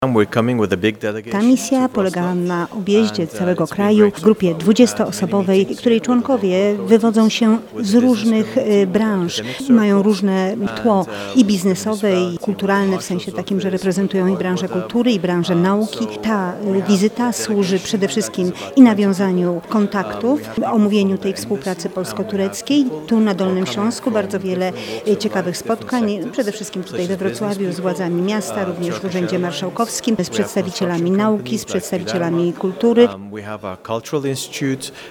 Ta misja polegała na objeździe całego kraju w grupie 20-osobowej, której członkowie wywodzą się z różnych branż. Mają różne tło i biznesowe, i kulturalne, w sensie takim, że reprezentują i branżę kultury, i branżę nauki. Ta wizyta służy przede wszystkim i nawiązaniu kontaktów, omówieniu tej współpracy polsko-tureckiej. Tu na Dolnym Śląsku bardzo wiele ciekawych spotkań, przede wszystkim tutaj we Wrocławiu z władzami miasta, również w Urzędzie Marszałkowskim, z przedstawicielami nauki, z przedstawicielami kultury.